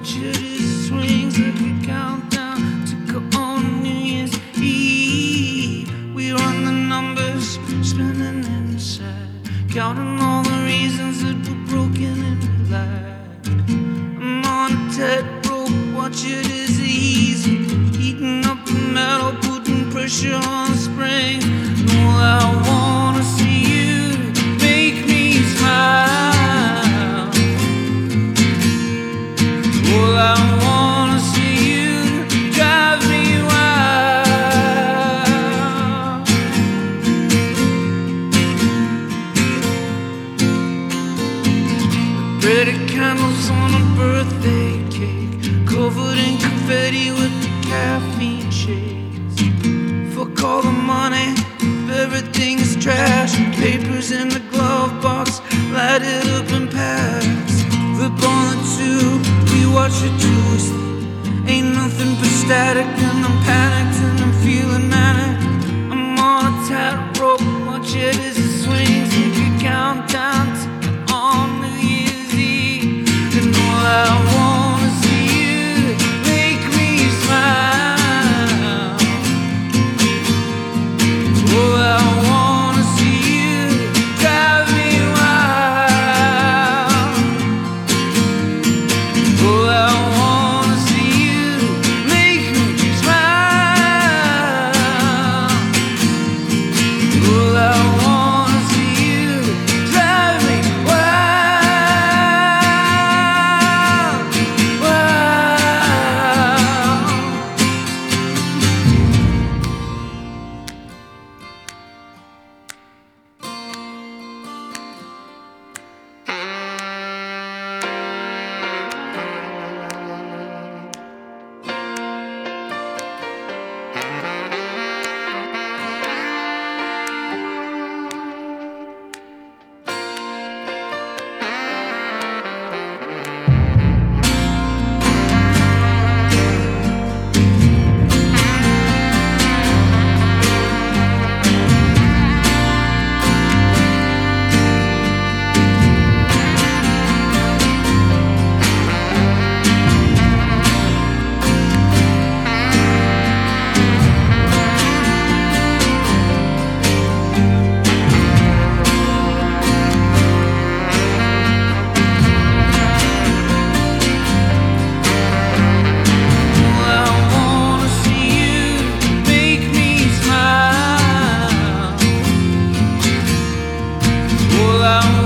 watch it as it swings like a countdown to go on New Year's Eve. We run the numbers, spinning inside, counting all the reasons that we're broken in life. I'm on a tightrope, watch it as it easy, heating up the metal, putting pressure on the springs. And all I wanna see you make me smile. All I wanna see you drive me wild. Pretty candles on a birthday cake, covered in confetti with the caffeine shakes. Fuck all the money, everything's trash. Papers in the glove box, light it up and pass. Flip on the tube, we watch it till we sleep. Ain't nothing but static, and I'm panicked and I'm feeling manic. I'm on a tightrope, watch it as it swings like a countdown to on New Year's Eve. And all I wanna see you make me smile. All I wanna see you drive me wild. All I wanna see you make me smile. All I wanna see you drive me wild, wild. All I wanna see you make me smile. All I